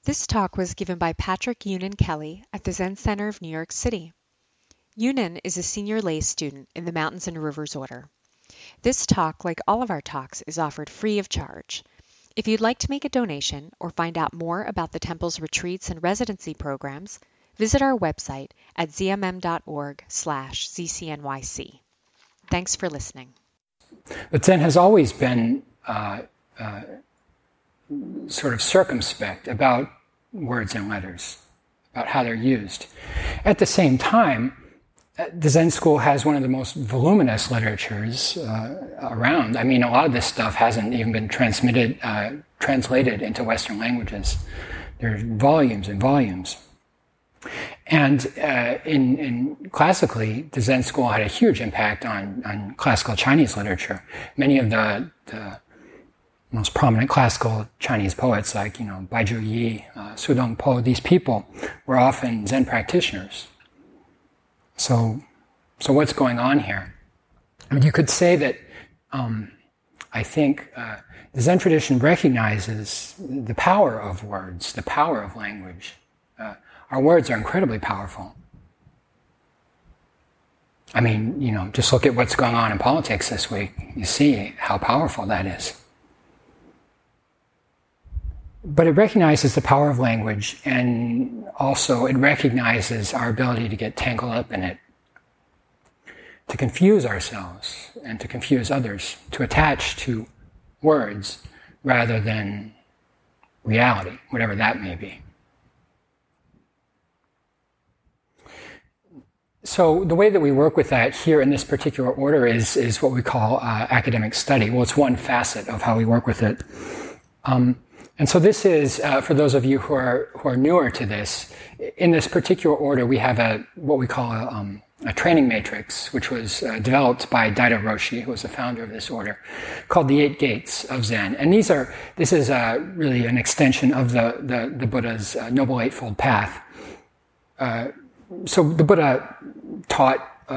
This talk was given by Patrick Yunan Kelly at the Zen Center of New York City. Yunan is a senior lay student in the Mountains and Rivers Order. This talk, like all of our talks, is offered free of charge. If you'd like to make a donation or find out more about the temple's retreats and residency programs, visit our website at zmm.org/zznyc. Thanks for listening. But Zen has always been sort of circumspect about words and letters, about how they're used. At the same time, the Zen school has one of the most voluminous literatures around. I mean, a lot of this stuff hasn't even been translated into Western languages. There's volumes and volumes. And in classically, the Zen school had a huge impact on classical Chinese literature. Many of the most prominent classical Chinese poets, like Baizhu Yi, Su Dongpo, these people were often Zen practitioners. So what's going on here? I mean, you could say that I think the Zen tradition recognizes the power of words, the power of language. Our words are incredibly powerful. I mean, just look at what's going on in politics this week. You see how powerful that is. But it recognizes the power of language, and also it recognizes our ability to get tangled up in it, to confuse ourselves and to confuse others, to attach to words rather than reality, whatever that may be. So the way that we work with that here in this particular order is what we call academic study. Well, it's one facet of how we work with it. And so this is, for those of you who are newer to this, in this particular order we have what we call a training matrix, which was developed by Daido Roshi, who was the founder of this order, called the Eight Gates of Zen. And this is really an extension of the Buddha's Noble Eightfold Path. So the Buddha taught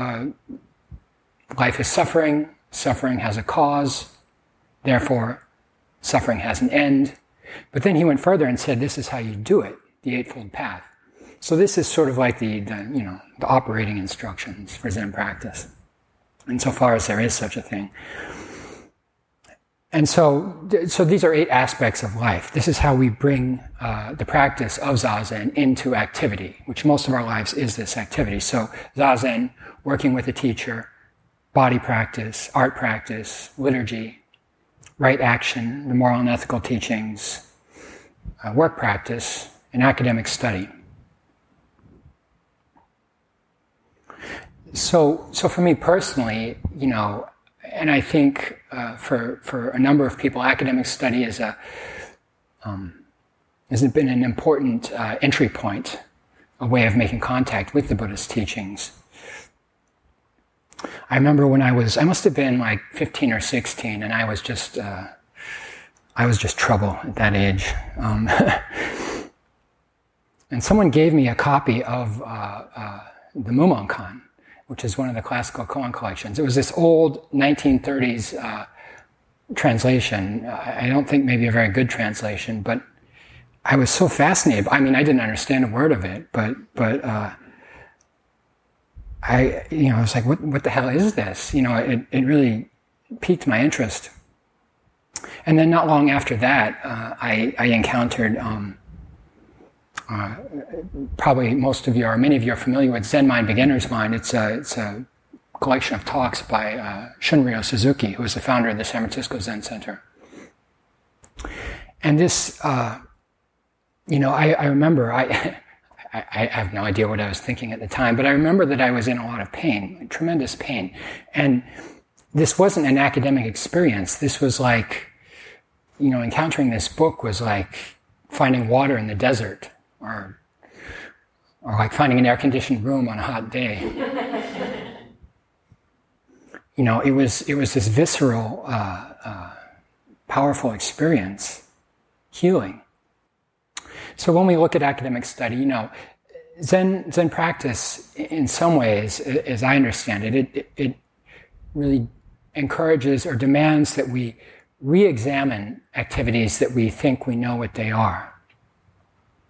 life is suffering, suffering has a cause, therefore suffering has an end. But then he went further and said, this is how you do it, the Eightfold Path. So this is sort of like the operating instructions for Zen practice, insofar as there is such a thing. And so these are 8 aspects of life. This is how we bring the practice of Zazen into activity, which most of our lives is this activity. So Zazen, working with a teacher, body practice, art practice, liturgy, right action, the moral and ethical teachings, work practice, and academic study. So for me personally, and I think for a number of people, academic study has been an important entry point, a way of making contact with the Buddhist teachings. I remember when I must have been like 15 or 16, and I was just trouble at that age. And someone gave me a copy of the Mumonkan, which is one of the classical koan collections. It was this old 1930s translation. I don't think maybe a very good translation, but I was so fascinated. I mean, I didn't understand a word of it, but I was like, what the hell is this? It really piqued my interest. And then not long after that, I encountered, probably most of you or many of you are familiar with Zen Mind, Beginner's Mind. It's a collection of talks by Shunryo Suzuki, who is the founder of the San Francisco Zen Center. And this, I remember, I have no idea what I was thinking at the time, but I remember that I was in a lot of pain, tremendous pain. And this wasn't an academic experience. This was like, encountering this book was like finding water in the desert, or like finding an air-conditioned room on a hot day. It was this visceral, powerful experience, healing. So when we look at academic study, Zen practice, in some ways, as I understand it, it really encourages or demands that we re-examine activities that we think we know what they are.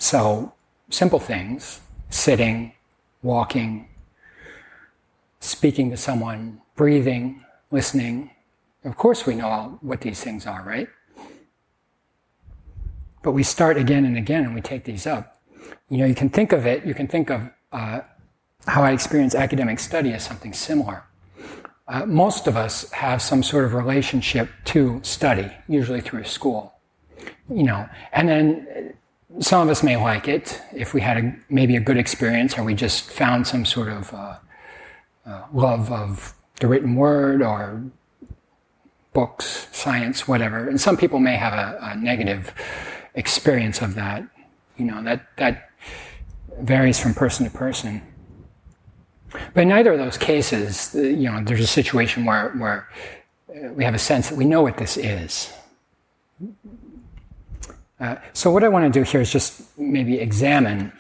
So, simple things, sitting, walking, speaking to someone, breathing, listening. Of course we know what these things are, right? But we start again and again and we take these up. You can think of how I experience academic study as something similar. Most of us have some sort of relationship to study, usually through school. And then some of us may like it if we had maybe a good experience, or we just found some sort of love of the written word or books, science, whatever. And some people may have a negative experience of that. That varies from person to person. But in neither of those cases, there's a situation where we have a sense that we know what this is. So what I want to do here is just maybe examine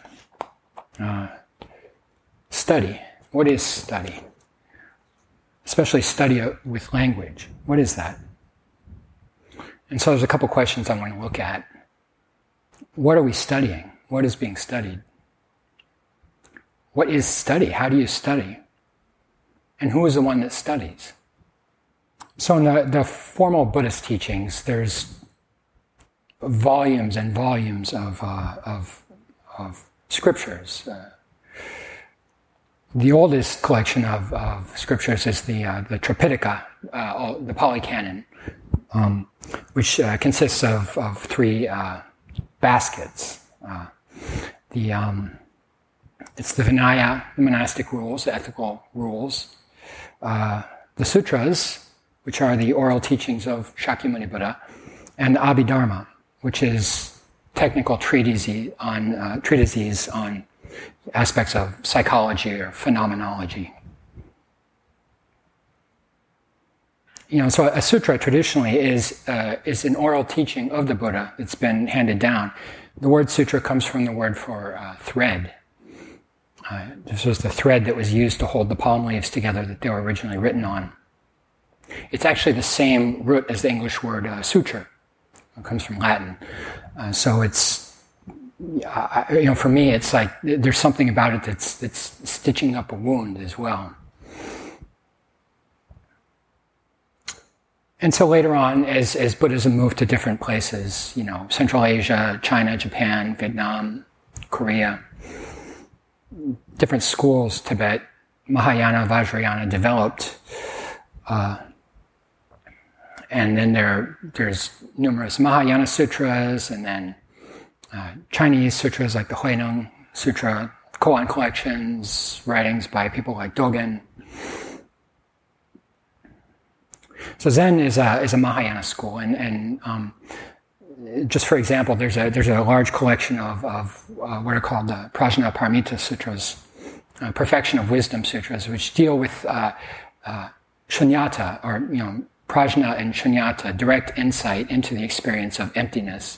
study. What is study? Especially study with language. What is that? And so there's a couple questions I want to look at. What are we studying? What is being studied? What is study? How do you study? And who is the one that studies? So in the formal Buddhist teachings, there's volumes and volumes of scriptures. The oldest collection of scriptures is the Tripitaka, the Pali Canon, which consists of three baskets. It's the Vinaya, the monastic rules, the ethical rules, the sutras, which are the oral teachings of Shakyamuni Buddha, and the Abhidharma, which is technical treatises on aspects of psychology or phenomenology. So a sutra traditionally is an oral teaching of the Buddha that's been handed down. The word sutra comes from the word for thread. This was the thread that was used to hold the palm leaves together that they were originally written on. It's actually the same root as the English word suture. It comes from Latin. So it's, for me, it's like there's something about it that's stitching up a wound as well. And so later on, as Buddhism moved to different places, Central Asia, China, Japan, Vietnam, Korea, different schools, Tibet, Mahayana, Vajrayana developed. And then there's numerous Mahayana sutras, and then Chinese sutras like the Huineng Sutra, koan collections, writings by people like Dogen. So Zen is a Mahayana school, and just for example, there's a large collection of what are called the Prajnaparamita Sutras, Perfection of Wisdom Sutras, which deal with shunyata, or prajna and shunyata, direct insight into the experience of emptiness,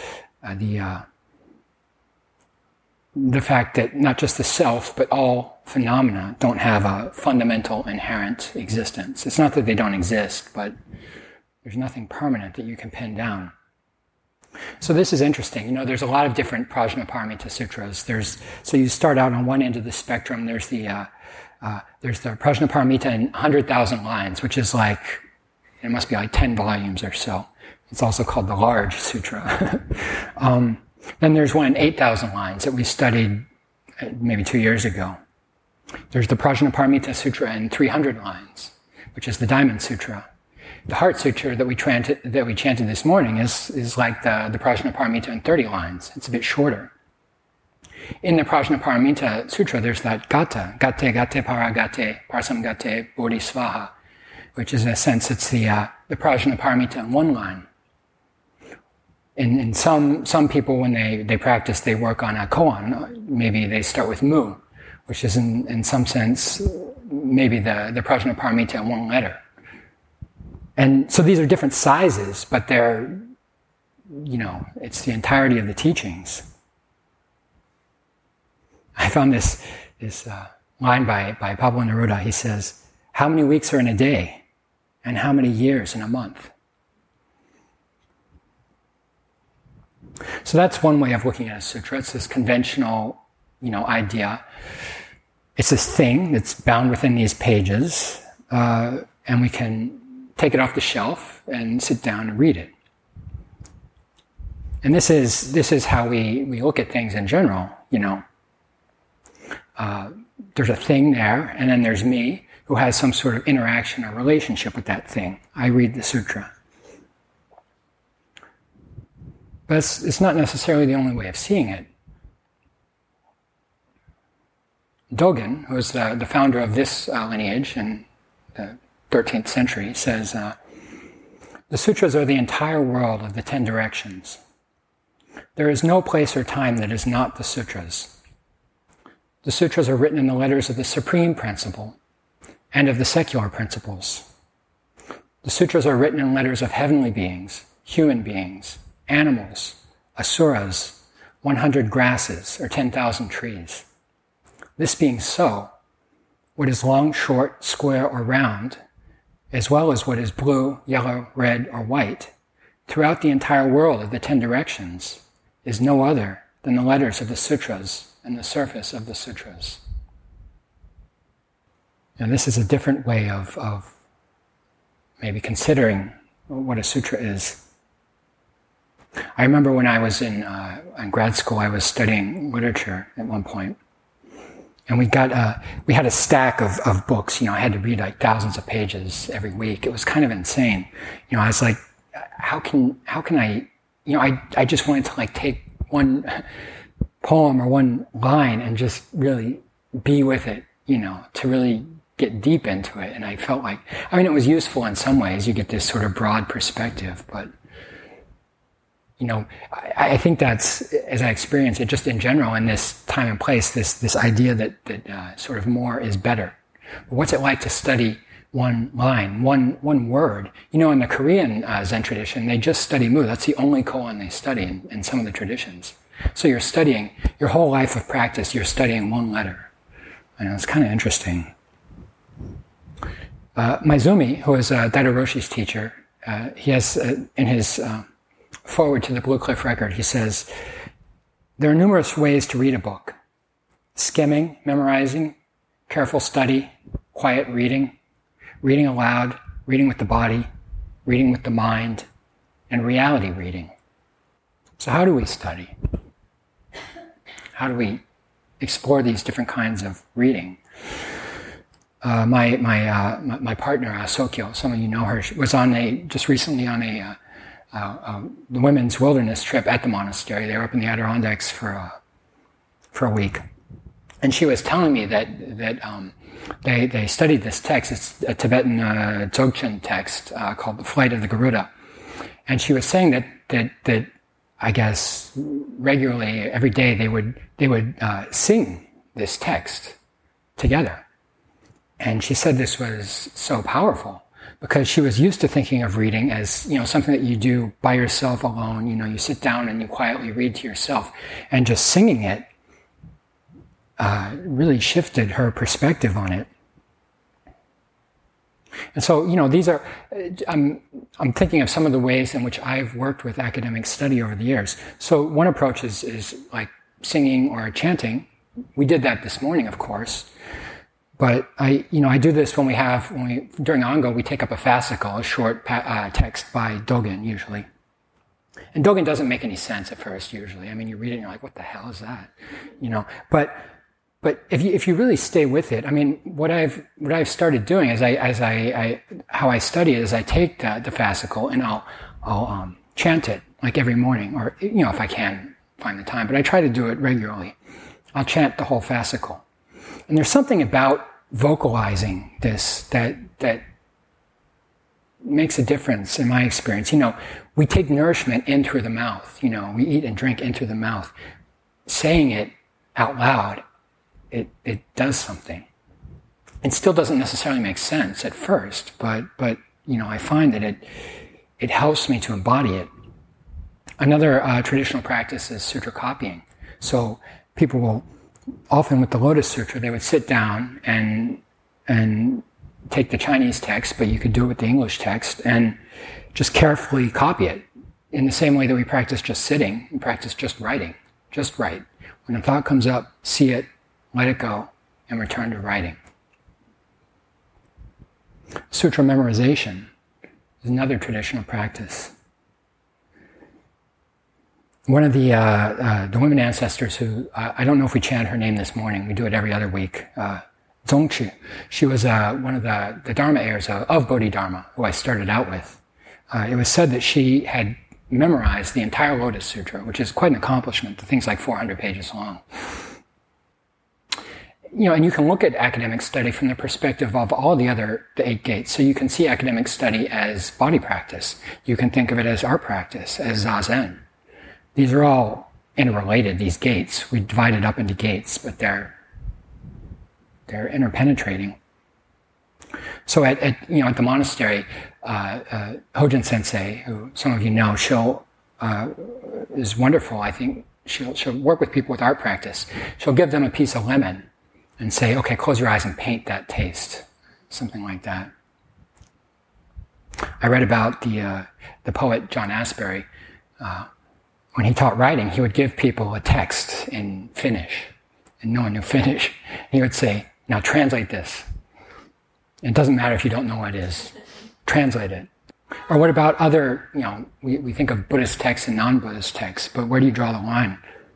the fact that not just the self, but all phenomena don't have a fundamental inherent existence. It's not that they don't exist, but there's nothing permanent that you can pin down. So this is interesting. There's a lot of different Prajnaparamita Sutras. So you start out on one end of the spectrum. There's the Prajnaparamita in 100,000 lines, which is like, it must be like 10 volumes or so. It's also called the Large Sutra. Then there's one in 8,000 lines that we studied maybe 2 years ago. There's the Prajnaparamita Sutra in 300 lines, which is the Diamond Sutra. The Heart Sutra that we chanted this morning is like the Prajnaparamita in 30 lines. It's a bit shorter. In the Prajnaparamita Sutra, there's that gata, gate para gate, parsam gate, bodhisvaha, which is, in a sense, it's the Prajnaparamita in one line. And some people, when they practice, they work on a koan. Maybe they start with mu, which is in some sense maybe the Prajnaparamita in one letter. And so these are different sizes, but they're, it's the entirety of the teachings. I found this line by Pablo Neruda. He says, "How many weeks are in a day, and how many years in a month?" So that's one way of looking at a sutra. It's this conventional, idea. It's this thing that's bound within these pages, and we can take it off the shelf and sit down and read it. And this is how we look at things in general. There's a thing there, and then there's me, who has some sort of interaction or relationship with that thing. I read the sutra. But it's not necessarily the only way of seeing it. Dogen, who is the founder of this lineage in the 13th century, says, the sutras are the entire world of the 10 directions. There is no place or time that is not the sutras. The sutras are written in the letters of the supreme principle and of the secular principles. The sutras are written in letters of heavenly beings, human beings, animals, asuras, 100 grasses, or 10,000 trees. This being so, what is long, short, square, or round, as well as what is blue, yellow, red, or white, throughout the entire world of the 10 directions, is no other than the letters of the sutras and the surface of the sutras. And this is a different way of maybe considering what a sutra is. I remember when I was in grad school, I was studying literature at one point, and we had a stack of books. I had to read like thousands of pages every week. It was kind of insane. I was like, how can I? I just wanted to like take one poem or one line and just really be with it. To really get deep into it. And I felt like, it was useful in some ways. You get this sort of broad perspective, but I think that's, as I experience it, just in general, in this time and place, this idea that sort of more is better. What's it like to study one line, one word? In the Korean Zen tradition, they just study mu. That's the only koan they study in some of the traditions. So you're studying, your whole life of practice, you're studying one letter. It's kind of interesting. Maizumi, who is Daido Roshi's teacher, he has, in his forward to the Blue Cliff Record, he says, there are numerous ways to read a book. Skimming, memorizing, careful study, quiet reading, reading aloud, reading with the body, reading with the mind, and reality reading. So how do we study? How do we explore these different kinds of reading? My partner, Sokyo, some of you know her, was just recently on the women's wilderness trip at the monastery. They were up in the Adirondacks for a week. And she was telling me that they studied this text. It's a Tibetan Dzogchen text called The Flight of the Garuda. And she was saying that I guess regularly every day they would sing this text together. And she said this was so powerful because she was used to thinking of reading as, something that you do by yourself alone. You sit down and you quietly read to yourself, and just singing it really shifted her perspective on it. And so, these are, I'm thinking of some of the ways in which I've worked with academic study over the years. So one approach is like singing or chanting. We did that this morning, of course. But I do this during Ango, we take up a fascicle, a short text by Dogen, usually. And Dogen doesn't make any sense at first, usually. You read it and you're like, what the hell is that? But if you really stay with it, what I've started doing is how I study it is I take the fascicle and I'll chant it like every morning, or if I can find the time. But I try to do it regularly. I'll chant the whole fascicle. And there's something about vocalizing this that makes a difference in my experience. We take nourishment in through the mouth. We eat and drink in through the mouth. Saying it out loud, it does something. It still doesn't necessarily make sense at first, but I find that it helps me to embody it. Another traditional practice is sutra copying. So people will often with the Lotus Sutra, they would sit down and take the Chinese text, but you could do it with the English text, and just carefully copy it. in the same way that we practice just sitting, we practice just writing. Just write. When a thought comes up, see it, let it go, and return to writing. Sutra memorization is another traditional practice. One of the women ancestors who, I don't know if we chant her name this morning, we do it every other week, Dzongchi. She was one of the Dharma heirs of Bodhidharma, who I started out with. It was said that she had memorized the entire Lotus Sutra, which is quite an accomplishment. The thing's like 400 pages long. And you can look at academic study from the perspective of all the 8 gates. So you can see academic study as body practice. You can think of it as art practice, as zazen. These are all interrelated, these gates. We divide it up into gates, but they're interpenetrating. So at the monastery, Hojin Sensei, who some of you know, is wonderful. I think she'll work with people with art practice. She'll give them a piece of lemon and say, okay, close your eyes and paint that taste. Something like that. I read about the poet John Asbury. When he taught writing, he would give people a text in Finnish, and no one knew Finnish. He would say, now translate this. It doesn't matter if you don't know what it is. Translate it. Or what about other, we think of Buddhist texts and non-Buddhist texts, but where do you draw the line?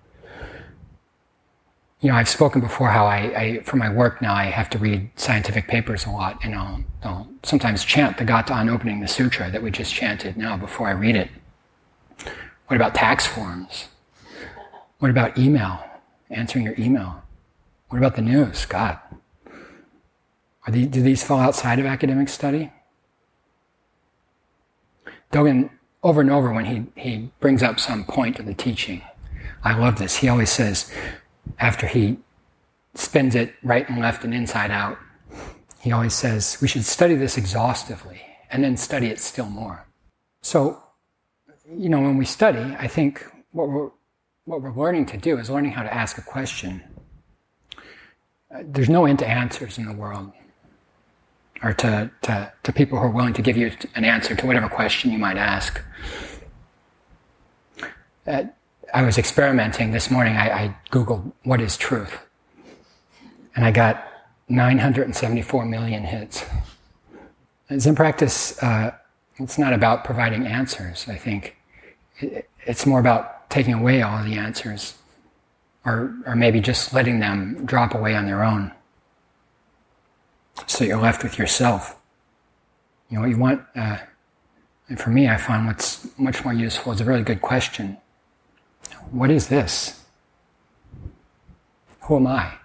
I've spoken before how I for my work now, I have to read scientific papers a lot, and I'll sometimes chant the Gata on opening the sutra that we just chanted now before I read it. What about tax forms? What about email? Answering your email? What about the news? God. Do these fall outside of academic study? Dogen, over and over when he brings up some point of the teaching, I love this. He always says, after he spins it right and left and inside out, he always says, we should study this exhaustively and then study it still more. So, when we study, I think what we're learning to do is learning how to ask a question. There's no end to answers in the world, or to people who are willing to give you an answer to whatever question you might ask. I was experimenting this morning. I Googled, what is truth? And I got 974 million hits. Zen practice, it's not about providing answers, I think. It's more about taking away all the answers, or maybe just letting them drop away on their own. So you're left with yourself. What you want, and for me, I find what's much more useful is a really good question. What is this? Who am I?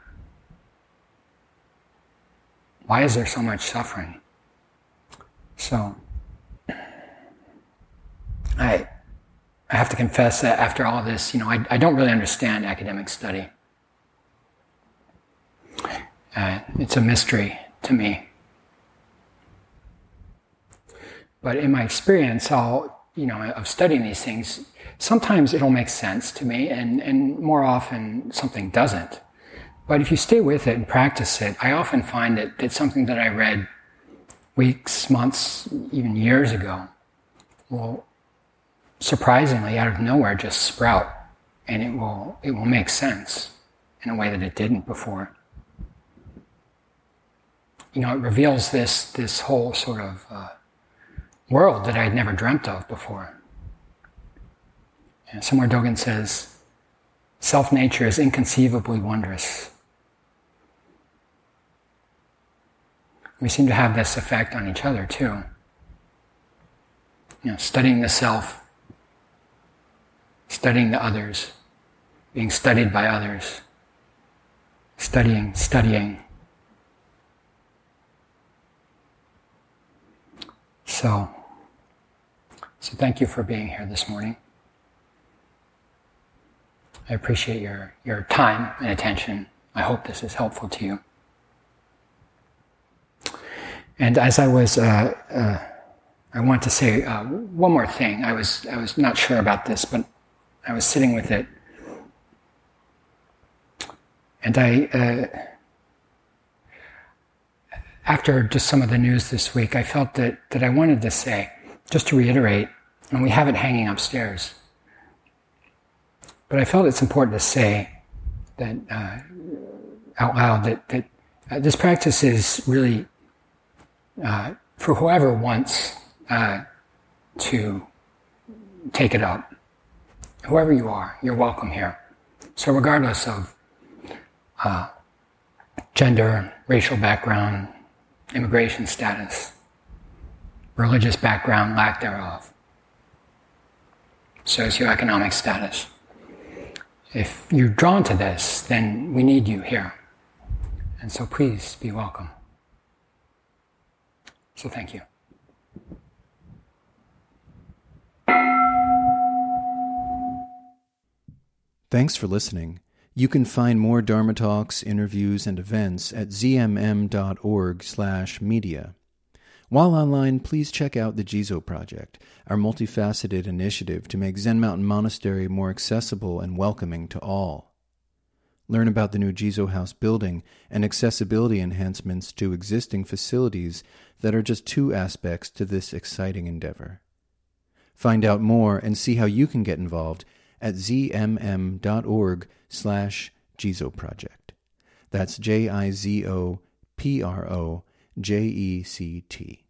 Why is there so much suffering? So, I have to confess that after all of this, I don't really understand academic study. It's a mystery to me. But in my experience, of studying these things, sometimes it'll make sense to me, and more often something doesn't. But if you stay with it and practice it, I often find that something that I read weeks, months, even years ago will surprisingly, out of nowhere, just sprout, and it will make sense in a way that it didn't before. It reveals this whole sort of world that I had never dreamt of before. And somewhere Dogen says, self-nature is inconceivably wondrous. We seem to have this effect on each other too. Studying the self, studying the others, being studied by others, studying. So thank you for being here this morning. I appreciate your time and attention. I hope this is helpful to you. And as I was, I want to say one more thing. I was not sure about this, but I was sitting with it, and after just some of the news this week, I felt that I wanted to say, just to reiterate, And we have it hanging upstairs. But I felt it's important to say that out loud that this practice is really for whoever wants to take it up. Whoever you are, you're welcome here. So regardless of gender, racial background, immigration status, religious background, lack thereof, socioeconomic status. If you're drawn to this, then we need you here. And so please be welcome. So thank you. Thanks for listening. You can find more Dharma talks, interviews, and events at zmm.org/media. While online, please check out the Jizo Project, our multifaceted initiative to make Zen Mountain Monastery more accessible and welcoming to all. Learn about the new Jizo House building and accessibility enhancements to existing facilities that are just two aspects to this exciting endeavor. Find out more and see how you can get involved at zmm.org/Jizo Project. That's JIZOPROJECT.